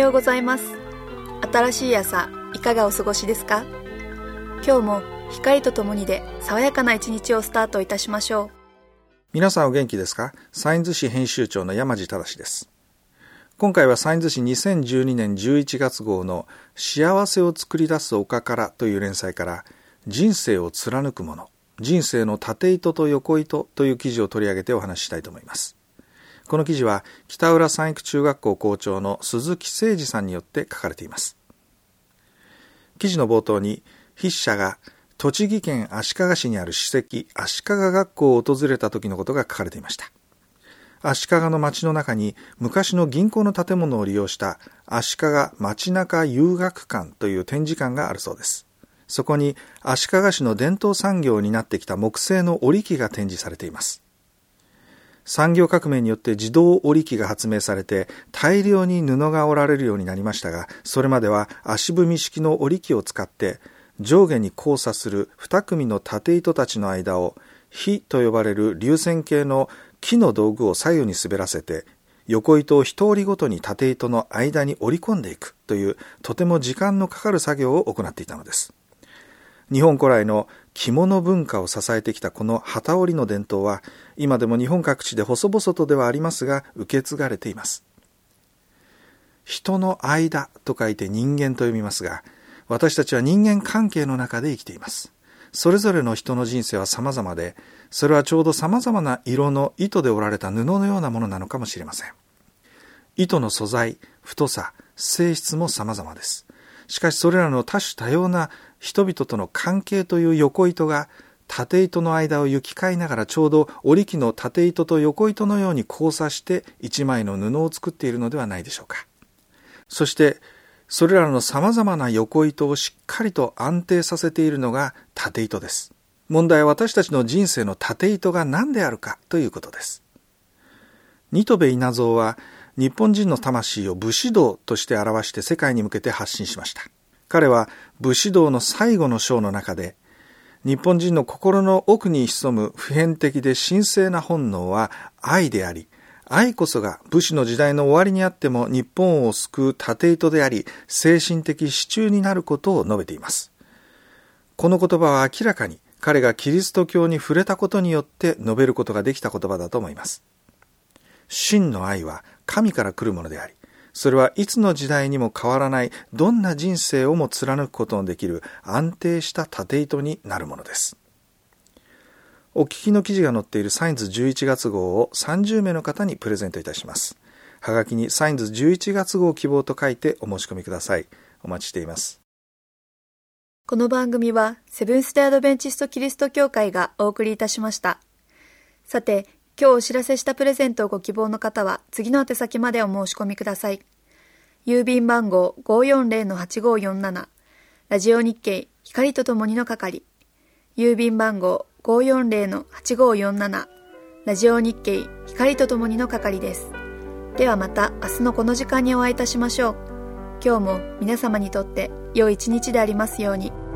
ようございます。新しい朝、いかがお過ごしですか？今日も光とともにで爽やかな一日をスタートいたしましょう。 皆さんお元気ですか？サインズ誌編集長の山地正です。今回はサインズ誌2012年11月号の幸せを作り出す丘からという連載から人生を貫くもの、人生の縦糸と横糸という記事を取り上げてお話ししたいと思います。この記事は北浦三育中学校校長の鈴木誠二さんによって書かれています。記事の冒頭に筆者が栃木県足利市にある史跡足利学校を訪れた時のことが書かれていました。足利の町の中に昔の銀行の建物を利用した足利町中遊学館という展示館があるそうです。そこに足利市の伝統産業になってきた木製の織機が展示されています。産業革命によって自動織機が発明されて大量に布が織られるようになりましたが、それまでは足踏み式の織機を使って上下に交差する2組の縦糸たちの間を杼と呼ばれる流線形の木の道具を左右に滑らせて横糸を一織りごとに縦糸の間に織り込んでいくというとても時間のかかる作業を行っていたのです。日本古来の着物文化を支えてきたこの機織りの伝統は今でも日本各地で細々とではありますが受け継がれています。人の間と書いて人間と読みますが、私たちは人間関係の中で生きています。それぞれの人の人生は様々で、それはちょうど様々な色の糸で織られた布のようなものなのかもしれません。糸の素材、太さ、性質も様々です。しかしそれらの多種多様な人々との関係という横糸が縦糸の間を行き交いながらちょうど織機の縦糸と横糸のように交差して一枚の布を作っているのではないでしょうか。そしてそれらの様々な横糸をしっかりと安定させているのが縦糸です。問題は私たちの人生の縦糸が何であるかということです。新渡戸稲造は日本人の魂を武士道として表して世界に向けて発信しました。彼は武士道の最後の章の中で、日本人の心の奥に潜む普遍的で神聖な本能は愛であり、愛こそが武士の時代の終わりにあっても日本を救う縦糸であり、精神的支柱になることを述べています。この言葉は明らかに彼がキリスト教に触れたことによって述べることができた言葉だと思います。真の愛は神から来るものであり、それはいつの時代にも変わらないどんな人生をも貫くことのできる安定した縦糸になるものです。お聞きの記事が載っているサインズ11月号を30名の方にプレゼントいたします。はがきにサインズ11月号希望と書いてお申し込みください。お待ちしています。 この番組はセブンス・デ・アドベンチスト・キリスト教会がお送りいたしました。さて、今日お知らせしたプレゼントをご希望の方は次の宛先までお申し込みください。郵便番号 540-8547 ラジオ日経光とともにの係。郵便番号 540-8547 ラジオ日経光とともにの係です。ではまた明日のこの時間にお会いいたしましょう。今日も皆様にとって良い一日でありますように。